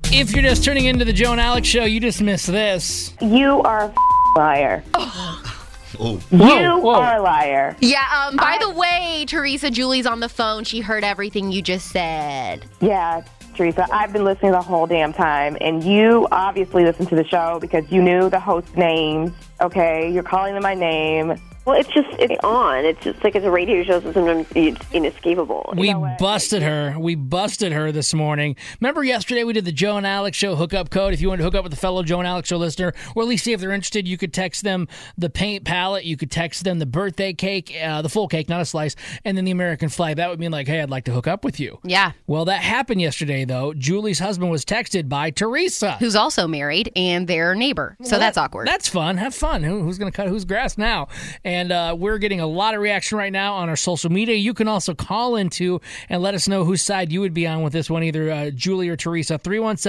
If you're just tuning into the Joe and Alex show, you just missed this. You are a liar. Oh. You are a liar. Yeah, by the way, Teresa, Julie's on the phone. She heard everything you just said. Yeah, Teresa, I've been listening the whole damn time, and you obviously listened to the show because you knew the host's names, okay? You're calling them by name. Well, it's on. It's just like it's a radio show, so sometimes it's inescapable. We busted her. We busted her this morning. Remember yesterday we did the Joe and Alex show hookup code? If you want to hook up with a fellow Joe and Alex show listener, or at least see if they're interested, you could text them the paint palette. You could text them the birthday cake, the full cake, not a slice, and then the American flag. That would mean like, hey, I'd like to hook up with you. Yeah. Well, that happened yesterday, though. Julie's husband was texted by Teresa, Who's also married and their neighbor. So that's awkward. That's fun. Have fun. Who's going to cut whose grass now? And we're getting a lot of reaction right now on our social media. You can also call into and let us know whose side you would be on with this one, either Julie or Teresa.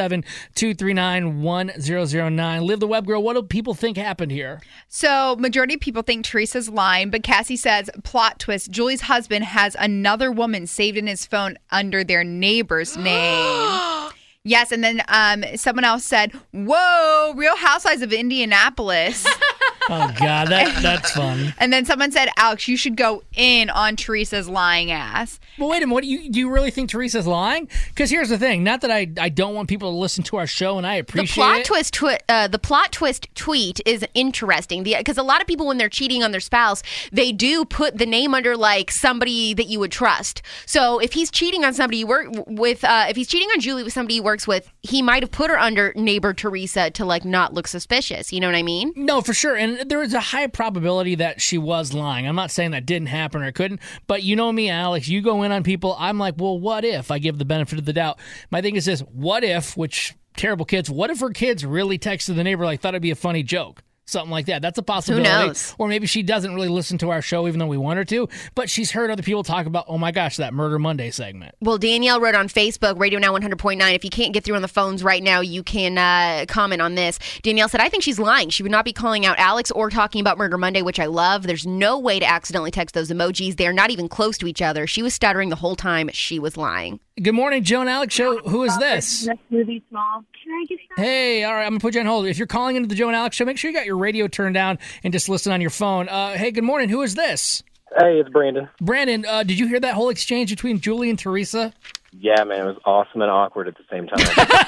317-239-1009. Live the Web Girl. What do people think happened here? So, majority of people think Teresa's lying, but Cassie says, plot twist, Julie's husband has another woman saved in his phone under their neighbor's name. Yes, and then someone else said, whoa, Real Housewives of Indianapolis. Oh, God, that's fun. And then someone said, Alex, you should go in on Teresa's lying ass. Well, wait a minute. Do you really think Teresa's lying? Because here's the thing. Not that I don't want people to listen to our show, and I appreciate it. The plot twist tweet is interesting because a lot of people, when they're cheating on their spouse, they do put the name under like somebody that you would trust. So if he's cheating on somebody you work with, if he's cheating on Julie with somebody he works with, he might have put her under neighbor Teresa to like not look suspicious. You know what I mean? No, for sure. And there is a high probability that she was lying. I'm not saying that didn't happen or it couldn't, but you know me, Alex, you go in on people. I'm like, well, what if I give the benefit of the doubt? My thing is this, what if, which terrible kids, what if her kids really texted the neighbor like thought it'd be a funny joke? Something like that. That's a possibility. Who knows? Or maybe she doesn't really listen to our show even though we want her to, but she's heard other people talk about, oh my gosh, that Murder Monday segment. Well, Danielle wrote on Facebook, Radio Now 100.9. If you can't get through on the phones right now, you can comment on this. Danielle said, I think she's lying. She would not be calling out Alex or talking about Murder Monday, which I love. There's no way to accidentally text those emojis. They're not even close to each other. She was stuttering the whole time. She was lying. Good morning, Joe and Alex show. Who is this? Smoothie small. Can I get some? Hey, all right, I'm going to put you on hold. If you're calling into the Joe and Alex show, make sure you got your radio turned down and just listen on your phone. Hey, good morning. Who is this? Hey, it's Brandon. Brandon, did you hear that whole exchange between Julie and Teresa? Yeah, man, it was awesome and awkward at the same time.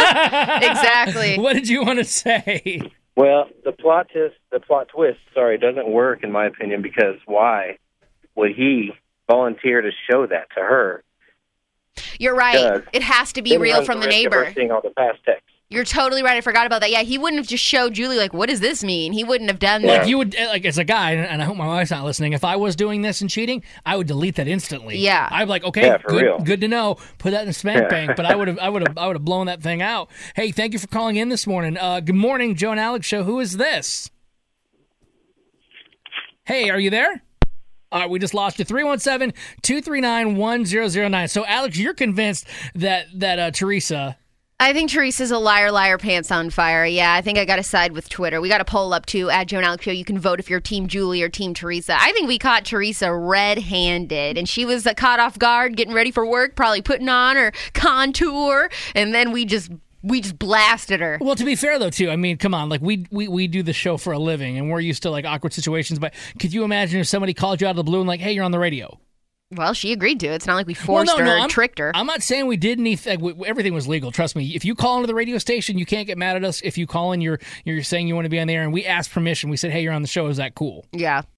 Exactly. What did you want to say? Well, the plot twist, doesn't work in my opinion because why would he volunteer to show that to her? You're right. It has to be real from the neighbor. Seeing all the past texts. You're totally right. I forgot about that. Yeah, he wouldn't have just showed Julie, like, what does this mean? He wouldn't have done that. Like, you would, like, as a guy, and I hope my wife's not listening, if I was doing this and cheating, I would delete that instantly. Yeah. I'd be like, okay, real. Good to know. Put that in the spank bank. But I would have blown that thing out. Hey, thank you for calling in this morning. Good morning, Joe and Alex show. Who is this? Hey, are you there? All right, we just lost you. 317-239-1009. So, Alex, you're convinced that Teresa... I think Teresa's a liar, pants on fire. Yeah, I think I got to side with Twitter. We got a poll up, too, at Joe and Alex Show. You can vote if you're Team Julie or Team Teresa. I think we caught Teresa red-handed, and she was caught off guard, getting ready for work, probably putting on her contour, and then we just blasted her. Well, to be fair, though, too, I mean, come on. Like, we do the show for a living, and we're used to, like, awkward situations. But could you imagine if somebody called you out of the blue and, like, hey, you're on the radio? Well, she agreed to it. It's not like we forced her or tricked her. I'm not saying we did anything. Everything was legal. Trust me. If you call into the radio station, you can't get mad at us. If you call in, you're saying you want to be on the air, and we asked permission. We said, hey, you're on the show. Is that cool? Yeah.